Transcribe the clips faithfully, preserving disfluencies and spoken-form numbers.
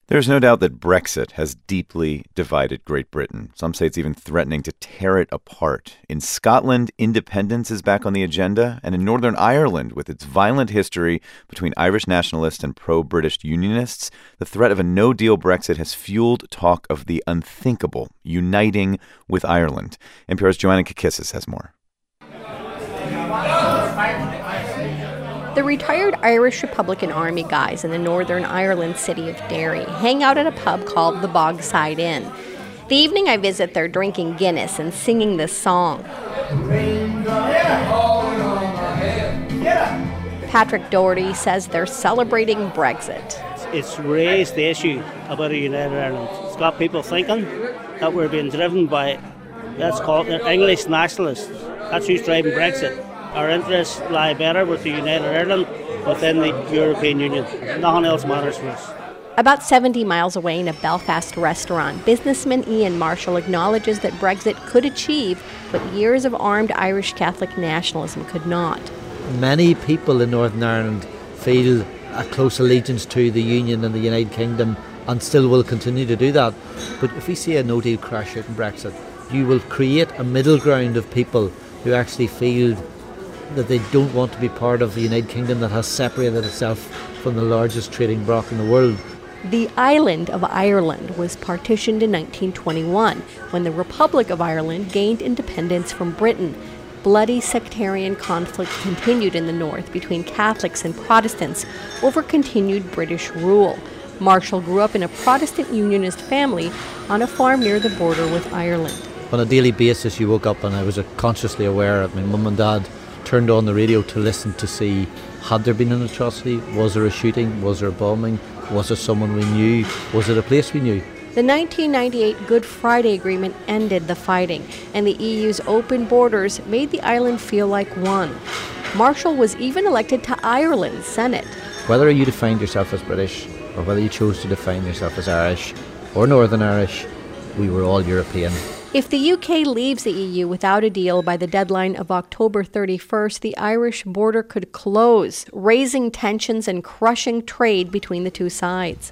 There's no doubt that Brexit has deeply divided Great Britain. Some say it's even threatening to tear it apart. In Scotland, independence is back on the agenda, and in Northern Ireland, with its violent history between Irish nationalists and pro-British unionists, the threat of a no-deal Brexit has fueled talk of the unthinkable, uniting with Ireland. N P R's Joanna Kakissis has more. The retired Irish Republican Army guys in the Northern Ireland city of Derry hang out at a pub called the Bogside Inn. The evening I visit, they're drinking Guinness and singing this song. Patrick Doherty says they're celebrating Brexit. It's raised the issue about a united Ireland. It's got people thinking that we're being driven by, let's call it, English nationalists. That's who's driving Brexit. Our interests lie better with the United Ireland within the European Union. Nothing else matters for us. About seventy miles away in a Belfast restaurant, businessman Ian Marshall acknowledges that Brexit could achieve what years of armed Irish Catholic nationalism could not. Many people in Northern Ireland feel a close allegiance to the Union and the United Kingdom and still will continue to do that. But if we see a no-deal crash out in Brexit, you will create a middle ground of people who actually feel that they don't want to be part of the United Kingdom that has separated itself from the largest trading bloc in the world. The island of Ireland was partitioned in nineteen twenty-one when the Republic of Ireland gained independence from Britain. Bloody sectarian conflict continued in the north between Catholics and Protestants over continued British rule. Marshall grew up in a Protestant Unionist family on a farm near the border with Ireland. On a daily basis you woke up and I was consciously aware of my mum and dad turned on the radio to listen to see, had there been an atrocity? Was there a shooting? Was there a bombing? Was it someone we knew? Was it a place we knew? The nineteen ninety-eight Good Friday Agreement ended the fighting, and the E U's open borders made the island feel like one. Marshall was even elected to Ireland's Senate. Whether you defined yourself as British, or whether you chose to define yourself as Irish or Northern Irish, we were all European. If the U K leaves the E U without a deal by the deadline of October thirty-first, the Irish border could close, raising tensions and crushing trade between the two sides.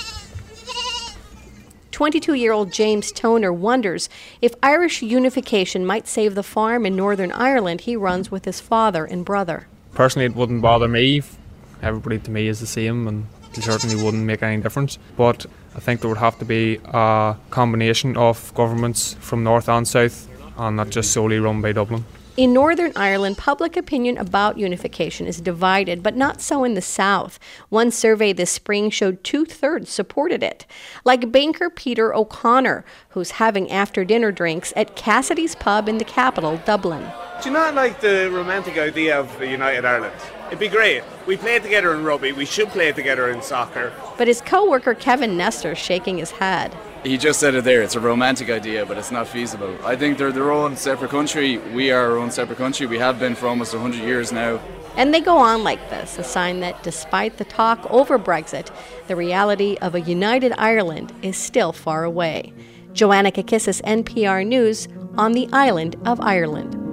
twenty-two-year-old James Toner wonders if Irish unification might save the farm in Northern Ireland he runs with his father and brother. Personally, it wouldn't bother me. Everybody to me is the same, and it certainly wouldn't make any difference. But I think there would have to be a combination of governments from north and south, and not just solely run by Dublin. In Northern Ireland, public opinion about unification is divided, but not so in the south. One survey this spring showed two-thirds supported it, like banker Peter O'Connor, who's having after-dinner drinks at Cassidy's pub in the capital, Dublin. Do you not like the romantic idea of a united Ireland? It'd be great. We play together in rugby. We should play together in soccer. But his co-worker Kevin Nestor's shaking his head. He just said it there. It's a romantic idea, but it's not feasible. I think they're their own separate country. We are our own separate country. We have been for almost one hundred years now. And they go on like this, a sign that despite the talk over Brexit, the reality of a united Ireland is still far away. Joanna Kakissis, N P R News, on the island of Ireland.